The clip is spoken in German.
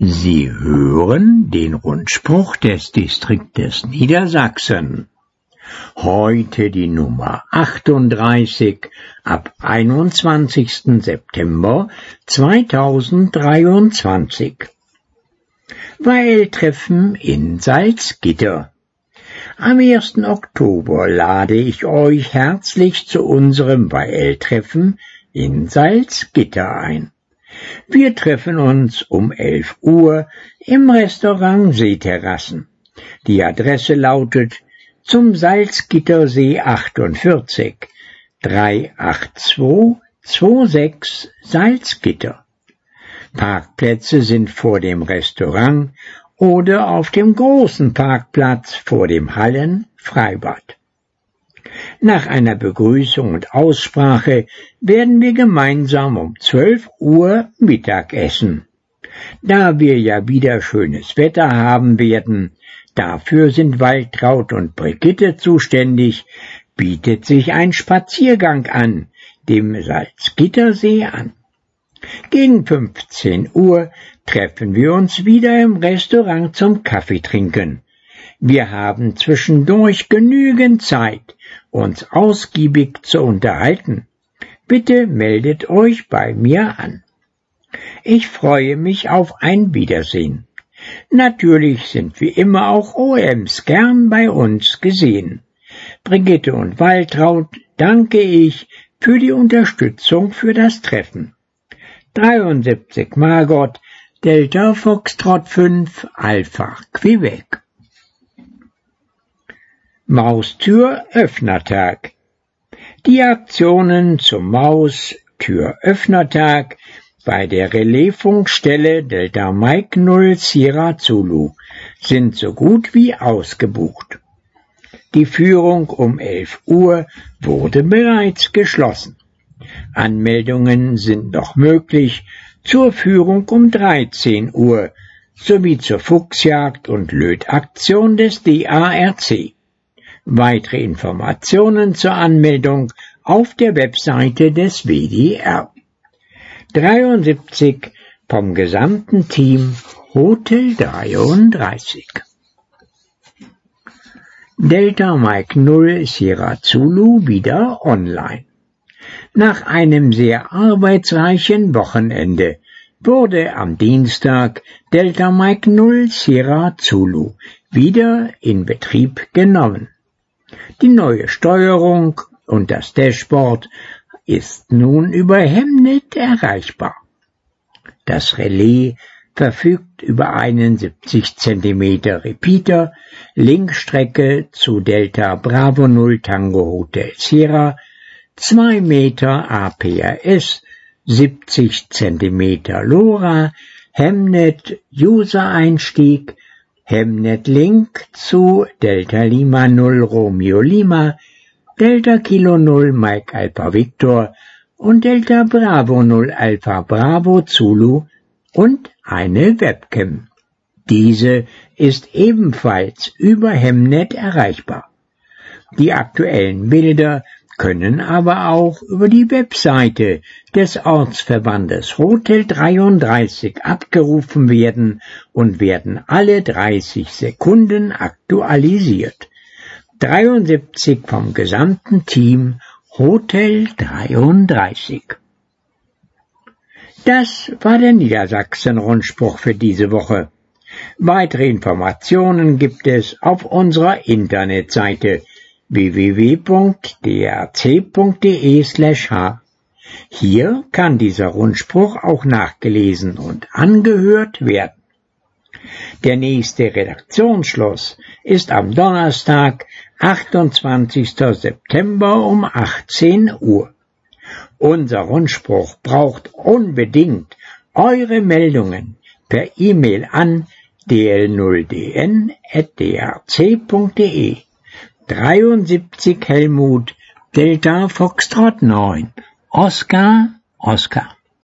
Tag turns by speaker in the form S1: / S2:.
S1: Sie hören den Rundspruch des Distriktes Niedersachsen. Heute die Nummer 38 ab 21. September 2023. Weiltreffen in Salzgitter. Am 1. Oktober lade ich euch herzlich zu unserem Weiltreffen in Salzgitter ein. Wir treffen uns um 11 Uhr im Restaurant Seeterrassen. Die Adresse lautet zum Salzgittersee 48 38226 Salzgitter. Parkplätze sind vor dem Restaurant oder auf dem großen Parkplatz vor dem Hallenfreibad. Nach einer Begrüßung und Aussprache werden wir gemeinsam um 12 Uhr Mittag essen. Da wir ja wieder schönes Wetter haben werden, dafür sind Waltraud und Brigitte zuständig, bietet sich ein Spaziergang an, dem Salzgittersee an. Gegen 15 Uhr treffen wir uns wieder im Restaurant zum Kaffeetrinken. Wir haben zwischendurch genügend Zeit, uns ausgiebig zu unterhalten. Bitte meldet euch bei mir an. Ich freue mich auf ein Wiedersehen. Natürlich sind wie immer auch OMs gern bei uns gesehen. Brigitte und Waltraud danke ich für die Unterstützung für das Treffen. 73 Margot, Delta Foxtrot 5, Alpha Quebec. Maustür-Öffnertag. Die Aktionen zum Maustür-Öffnertag bei der Relaisfunkstelle Delta Mike 0 Sierra Zulu sind so gut wie ausgebucht. Die Führung um 11 Uhr wurde bereits geschlossen. Anmeldungen sind noch möglich zur Führung um 13 Uhr sowie zur Fuchsjagd und Lötaktion des DARC. Weitere Informationen zur Anmeldung auf der Webseite des WDR. 73 vom gesamten Team Hotel 33. Delta Mike 0 Sierra Zulu wieder online. Nach einem sehr arbeitsreichen Wochenende wurde am Dienstag Delta Mike 0 Sierra Zulu wieder in Betrieb genommen. Die neue Steuerung und das Dashboard ist nun über Hemnet erreichbar. Das Relais verfügt über einen 70 cm Repeater, Linkstrecke zu Delta Bravo 0 Tango Hotel Sierra, 2 Meter APRS, 70 cm LoRa, Hemnet User-Einstieg, Hemnet Link zu Delta Lima 0 Romeo Lima, Delta Kilo 0 Mike Alpha Victor und Delta Bravo 0 Alpha Bravo Zulu und eine Webcam. Diese ist ebenfalls über Hemnet erreichbar. Die aktuellen Bilder können aber auch über die Webseite des Ortsverbandes Hotel 33 abgerufen werden und werden alle 30 Sekunden aktualisiert. 73 vom gesamten Team Hotel 33. Das war der Niedersachsen-Rundspruch für diese Woche. Weitere Informationen gibt es auf unserer Internetseite www.drc.de/h. Hier kann dieser Rundspruch auch nachgelesen und angehört werden. Der nächste Redaktionsschluss ist am Donnerstag, 28. September um 18 Uhr. Unser Rundspruch braucht unbedingt eure Meldungen per E-Mail an dl0dn@drc.de. 73 Helmut Delta Foxtrot 9 Oscar